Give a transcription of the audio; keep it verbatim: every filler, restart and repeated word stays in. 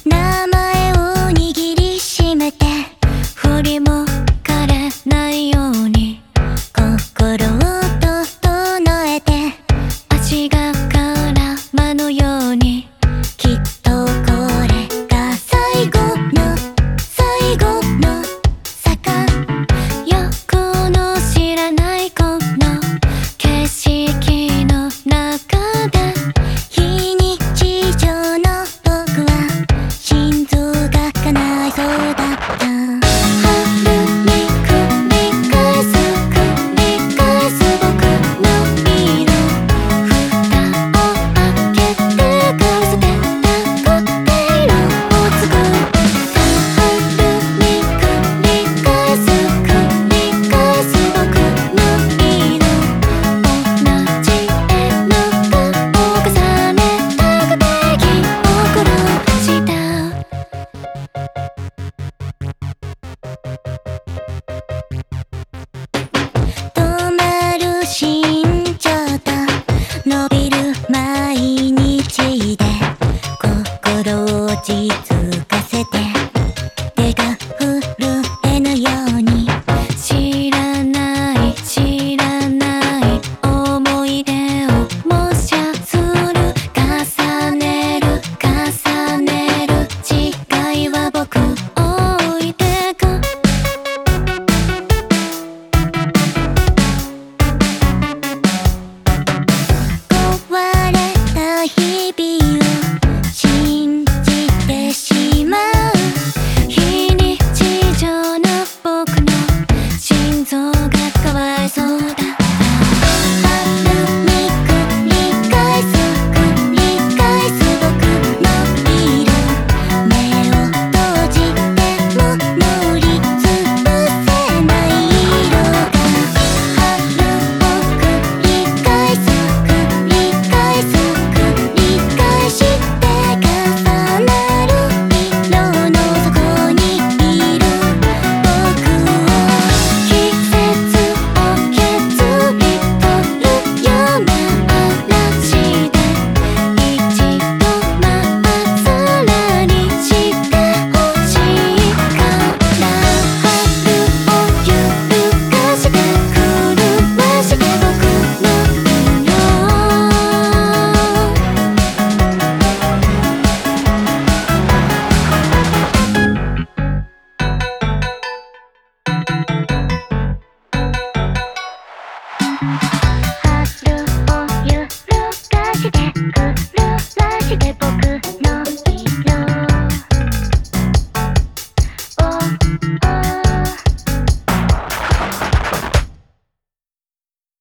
名前を握りしめて振りも枯れないように心を整えて足が絡のようにきっとこれが最後の最後の坂横の知らないこの景色の中で非日常の僕は心臓が叶いそうだった春に繰り返す繰り返す僕の色蓋を開けてかぶせてたコッテイルを作った春に繰り返す繰り返す僕の色同じ絵の具を重ねた不定義を殺した止まる身長と伸びる毎日で心を落ち着かせて